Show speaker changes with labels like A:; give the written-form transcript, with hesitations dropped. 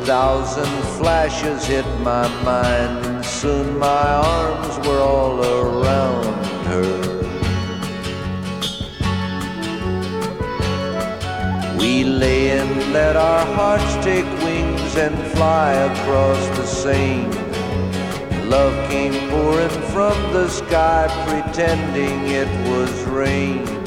A: thousand flashes hit my mind, and soon my arms were all around her. We lay and let our hearts take wings and fly across the Seine. Love came pouring from the sky, pretending it was rain.